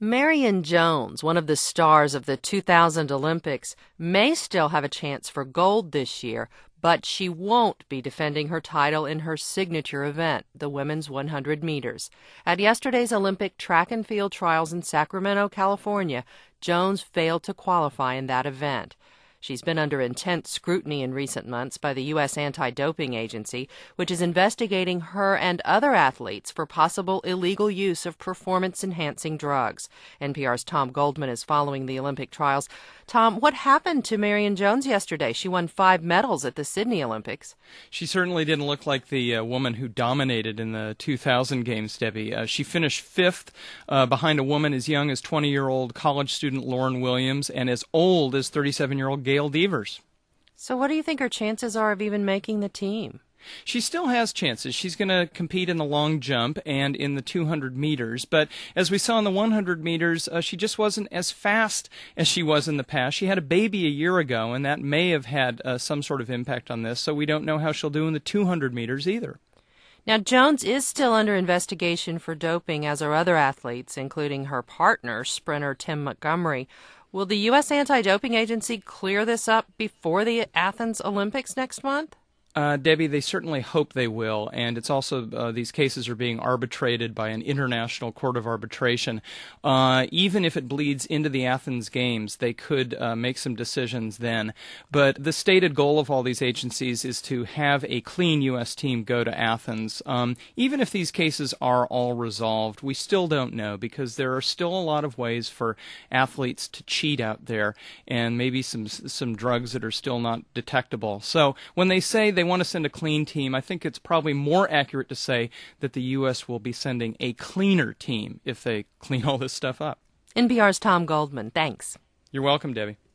Marion Jones, one of the stars of the 2000 Olympics, may still have a chance for gold this year, but she won't be defending her title in her signature event, the women's 100 meters. At yesterday's Olympic track and field trials in Sacramento, California, Jones failed to qualify in that event. She's been under intense scrutiny in recent months by the U.S. Anti-Doping Agency, which is investigating her and other athletes for possible illegal use of performance-enhancing drugs. NPR's Tom Goldman is following the Olympic trials. Tom, what happened to Marion Jones yesterday? She won 5 medals at the Sydney Olympics. She certainly didn't look like the woman who dominated in the 2000 games, Debbie. She finished 5th behind a woman as young as 20-year-old college student Lauren Williams and as old as 37-year-old Gail Devers. So what do you think her chances are of even making the team? She still has chances. She's going to compete in the long jump and in the 200 meters. But as we saw in the 100 meters, she just wasn't as fast as she was in the past. She had a baby a year ago, and that may have had some sort of impact on this. So we don't know how she'll do in the 200 meters either. Now, Jones is still under investigation for doping, as are other athletes, including her partner, sprinter Tim Montgomery. Will the U.S. Anti-Doping Agency clear this up before the Athens Olympics next month? Debbie, they certainly hope they will, and it's also these cases are being arbitrated by an international court of arbitration. Even if it bleeds into the Athens Games, they could make some decisions then. But the stated goal of all these agencies is to have a clean U.S. team go to Athens. Even if these cases are all resolved, we still don't know, because there are still a lot of ways for athletes to cheat out there, and maybe some drugs that are still not detectable. So when they say they want to send a clean team, I think it's probably more accurate to say that the U.S. will be sending a cleaner team if they clean all this stuff up. NPR's Tom Goldman, thanks. You're welcome, Debbie.